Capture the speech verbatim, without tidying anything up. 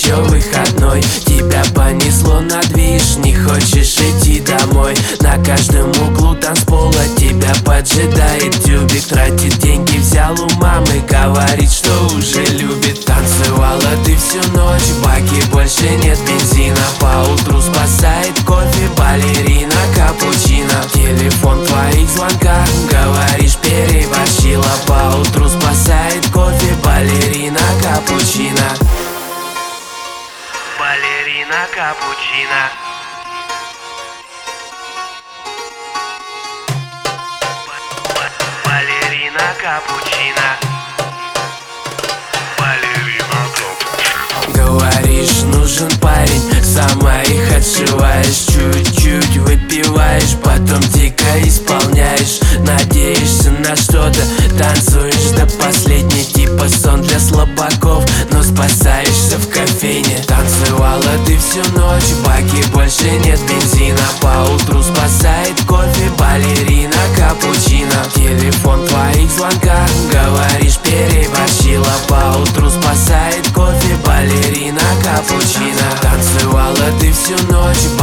еще выходной. Тебя понесло на движ, не хочешь идти домой. На каждом углу танцпола тебя поджидает тюбик. Тратит деньги, взял у мамы, говорит, что уже любит. Танцевала ты всю ночь, в баке больше нет бензина. Поутру спасает кофе, балерина, капучино. Телефон в твоих звонках, говоришь, переборщила. Поутру спасает кофе, балерина, капучино. Балерина, капучино. Балерина, капучино. Балерина, капучино. Говоришь, нужен парень, сама их отшиваешь. Чуть-чуть выпиваешь, потом дико исполняешь. Надеешься на что-то, танцуешь до последней. Типа сон для слабаков, но спасаешься в кофейне. Танцевала ты всю ночь, в баке больше нет бензина. Поутру спасает кофе, балерина, капучино. Телефон в твоих звонках, говоришь, переборщила. Поутру спасает кофе, балерина, капучино. Танцевала ты всю ночь,